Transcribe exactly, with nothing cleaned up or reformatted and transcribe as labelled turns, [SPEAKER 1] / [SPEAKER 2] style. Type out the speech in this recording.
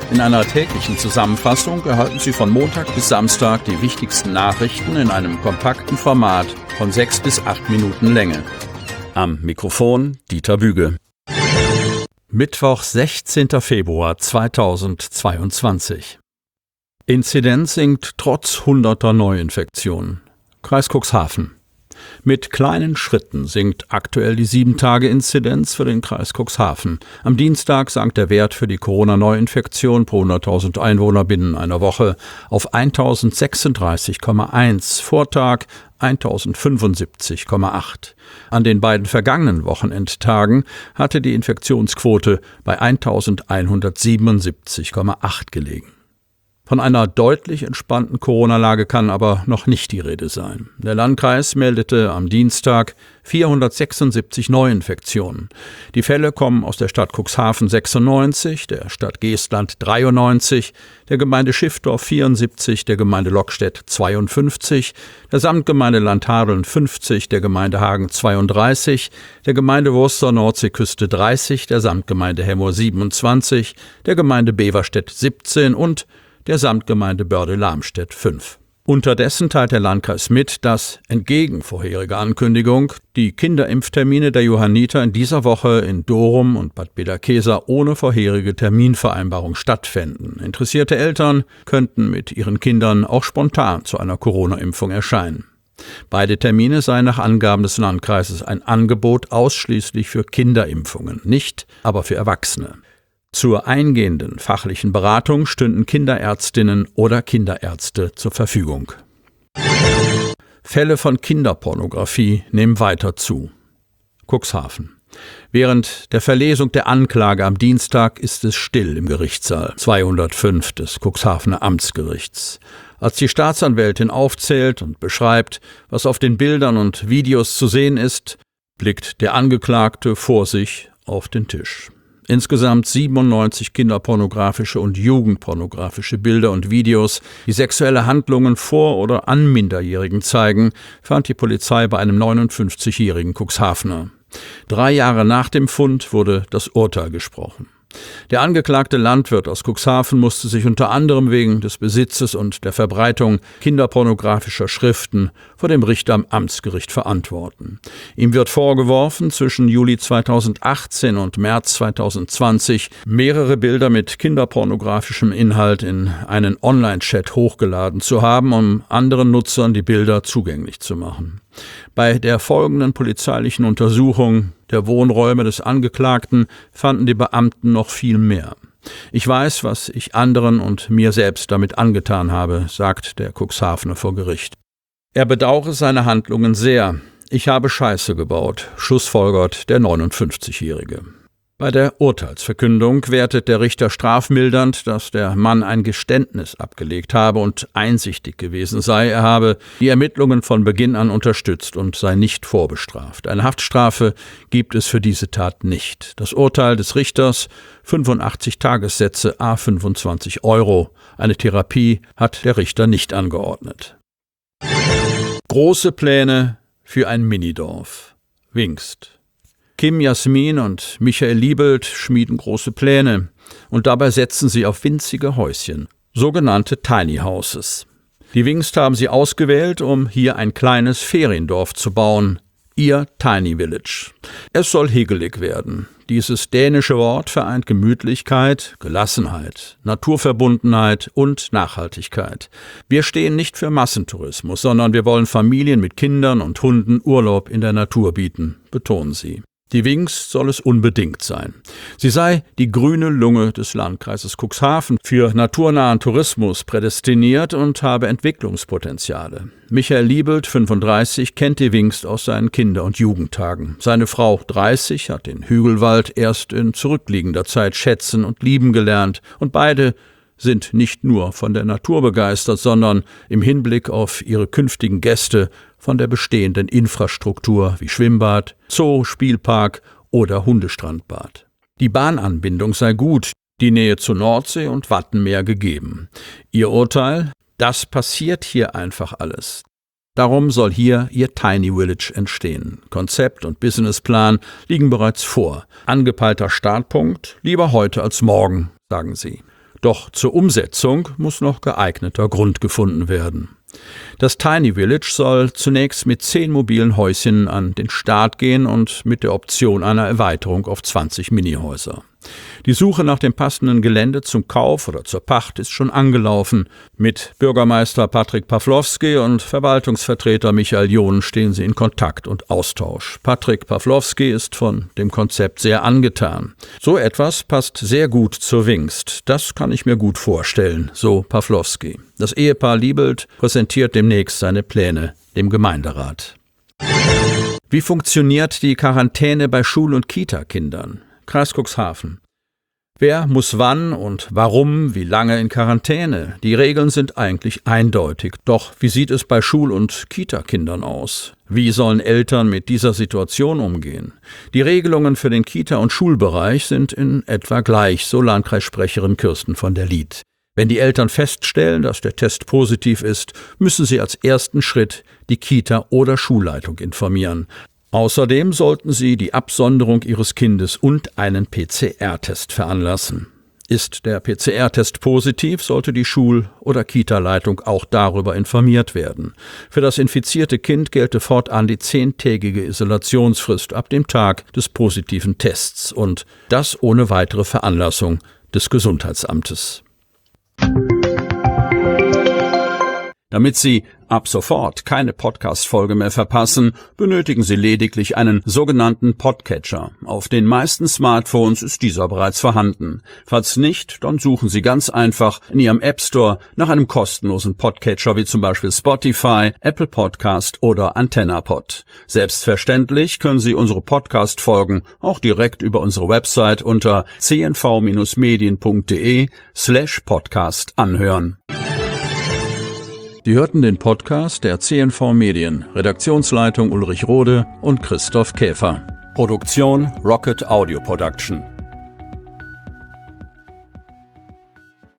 [SPEAKER 1] In einer täglichen Zusammenfassung erhalten Sie von Montag bis Samstag die wichtigsten Nachrichten in einem kompakten Format von sechs bis acht Minuten Länge. Am Mikrofon Dieter Büge. Mittwoch, sechzehnter Februar zweitausendzweiundzwanzig. Inzidenz sinkt trotz hunderter Neuinfektionen. Kreis Cuxhaven. Mit kleinen Schritten sinkt aktuell die sieben-Tage-Inzidenz für den Kreis Cuxhaven. Am Dienstag sank der Wert für die Corona-Neuinfektion pro hunderttausend Einwohner binnen einer Woche auf eintausendsechsunddreißig Komma eins, Vortag eintausendfünfundsiebzig Komma acht. An den beiden vergangenen Wochenendtagen hatte die Infektionsquote bei eintausendeinhundertsiebenundsiebzig Komma acht gelegen. Von einer deutlich entspannten Corona-Lage kann aber noch nicht die Rede sein. Der Landkreis meldete am Dienstag vierhundertsechsundsiebzig Neuinfektionen. Die Fälle kommen aus der Stadt Cuxhaven sechsundneunzig, der Stadt Geestland dreiundneunzig, der Gemeinde Schiffdorf vierundsiebzig, der Gemeinde Lockstedt zweiundfünfzig, der Samtgemeinde Landhadeln fünfzig, der Gemeinde Hagen zweiunddreißig, der Gemeinde Wurster Nordseeküste dreißig, der Samtgemeinde Hemmoor siebenundzwanzig, der Gemeinde Beverstedt siebzehn und der Samtgemeinde Börde-Lamstedt fünf. Unterdessen teilt der Landkreis mit, dass, entgegen vorheriger Ankündigung, die Kinderimpftermine der Johanniter in dieser Woche in Dorum und Bad Bederkesa ohne vorherige Terminvereinbarung stattfänden. Interessierte Eltern könnten mit ihren Kindern auch spontan zu einer Corona-Impfung erscheinen. Beide Termine seien nach Angaben des Landkreises ein Angebot ausschließlich für Kinderimpfungen, nicht aber für Erwachsene. Zur eingehenden fachlichen Beratung stünden Kinderärztinnen oder Kinderärzte zur Verfügung. Fälle von Kinderpornografie nehmen weiter zu. Cuxhaven. Während der Verlesung der Anklage am Dienstag ist es still im Gerichtssaal zweihundertfünf des Cuxhavener Amtsgerichts. Als die Staatsanwältin aufzählt und beschreibt, was auf den Bildern und Videos zu sehen ist, blickt der Angeklagte vor sich auf den Tisch. Insgesamt siebenundneunzig kinderpornografische und jugendpornografische Bilder und Videos, die sexuelle Handlungen vor oder an Minderjährigen zeigen, fand die Polizei bei einem neunundfünfzigjährigen Cuxhavener. Drei Jahre nach dem Fund wurde das Urteil gesprochen. Der angeklagte Landwirt aus Cuxhaven musste sich unter anderem wegen des Besitzes und der Verbreitung kinderpornografischer Schriften vor dem Richter am Amtsgericht verantworten. Ihm wird vorgeworfen, zwischen Juli zweitausendachtzehn und März zweitausendzwanzig mehrere Bilder mit kinderpornografischem Inhalt in einen Online-Chat hochgeladen zu haben, um anderen Nutzern die Bilder zugänglich zu machen. Bei der folgenden polizeilichen Untersuchung der Wohnräume des Angeklagten fanden die Beamten noch viel mehr. Ich weiß, was ich anderen und mir selbst damit angetan habe, sagt der Cuxhavener vor Gericht. Er bedauere seine Handlungen sehr. Ich habe Scheiße gebaut, schlussfolgert der neunundfünfzigjährige. Bei der Urteilsverkündung wertet der Richter strafmildernd, dass der Mann ein Geständnis abgelegt habe und einsichtig gewesen sei. Er habe die Ermittlungen von Beginn an unterstützt und sei nicht vorbestraft. Eine Haftstrafe gibt es für diese Tat nicht. Das Urteil des Richters: fünfundachtzig Tagessätze à fünfundzwanzig Euro. Eine Therapie hat der Richter nicht angeordnet. Große Pläne für ein Minidorf. Wingst. Kim Jasmin und Michael Liebelt schmieden große Pläne und dabei setzen sie auf winzige Häuschen, sogenannte Tiny Houses. Die Wingst haben sie ausgewählt, um hier ein kleines Feriendorf zu bauen, ihr Tiny Village. Es soll hegelig werden. Dieses dänische Wort vereint Gemütlichkeit, Gelassenheit, Naturverbundenheit und Nachhaltigkeit. Wir stehen nicht für Massentourismus, sondern wir wollen Familien mit Kindern und Hunden Urlaub in der Natur bieten, betonen sie. Die Wingst soll es unbedingt sein. Sie sei die grüne Lunge des Landkreises Cuxhaven, für naturnahen Tourismus prädestiniert und habe Entwicklungspotenziale. Michael Liebelt, fünfunddreißig, kennt die Wingst aus seinen Kinder- und Jugendtagen. Seine Frau, dreißig, hat den Hügelwald erst in zurückliegender Zeit schätzen und lieben gelernt und beide sind nicht nur von der Natur begeistert, sondern im Hinblick auf ihre künftigen Gäste von der bestehenden Infrastruktur wie Schwimmbad, Zoo, Spielpark oder Hundestrandbad. Die Bahnanbindung sei gut, die Nähe zur Nordsee und Wattenmeer gegeben. Ihr Urteil: Das passiert hier einfach alles. Darum soll hier ihr Tiny Village entstehen. Konzept und Businessplan liegen bereits vor. Angepeilter Startpunkt: lieber heute als morgen, sagen sie. Doch zur Umsetzung muss noch geeigneter Grund gefunden werden. Das Tiny Village soll zunächst mit zehn mobilen Häuschen an den Start gehen und mit der Option einer Erweiterung auf zwanzig Minihäuser. Die Suche nach dem passenden Gelände zum Kauf oder zur Pacht ist schon angelaufen. Mit Bürgermeister Patrick Pawlowski und Verwaltungsvertreter Michael John stehen sie in Kontakt und Austausch. Patrick Pawlowski ist von dem Konzept sehr angetan. So etwas passt sehr gut zur Wingst. Das kann ich mir gut vorstellen, so Pawlowski. Das Ehepaar Liebelt präsentiert demnächst seine Pläne dem Gemeinderat. Wie funktioniert die Quarantäne bei Schul- und Kita-Kindern? Kreis Cuxhaven. Wer muss wann und warum, wie lange in Quarantäne? Die Regeln sind eigentlich eindeutig. Doch wie sieht es bei Schul- und Kita-Kindern aus? Wie sollen Eltern mit dieser Situation umgehen? Die Regelungen für den Kita- und Schulbereich sind in etwa gleich, so Landkreissprecherin Kirsten von der Lied. Wenn die Eltern feststellen, dass der Test positiv ist, müssen sie als ersten Schritt die Kita- oder Schulleitung informieren. Außerdem sollten sie die Absonderung ihres Kindes und einen P C R-Test veranlassen. Ist der P C R-Test positiv, sollte die Schul- oder Kita-Leitung auch darüber informiert werden. Für das infizierte Kind gelte fortan die zehntägige Isolationsfrist ab dem Tag des positiven Tests und das ohne weitere Veranlassung des Gesundheitsamtes. Damit Sie ab sofort keine Podcast-Folge mehr verpassen, benötigen Sie lediglich einen sogenannten Podcatcher. Auf den meisten Smartphones ist dieser bereits vorhanden. Falls nicht, dann suchen Sie ganz einfach in Ihrem App Store nach einem kostenlosen Podcatcher wie zum Beispiel Spotify, Apple Podcast oder AntennaPod. Selbstverständlich können Sie unsere Podcast-Folgen auch direkt über unsere Website unter c n v medien punkt d e slash podcast anhören. Sie hörten den Podcast der C N V Medien, Redaktionsleitung Ulrich Rode und Christoph Käfer. Produktion Rocket Audio Production.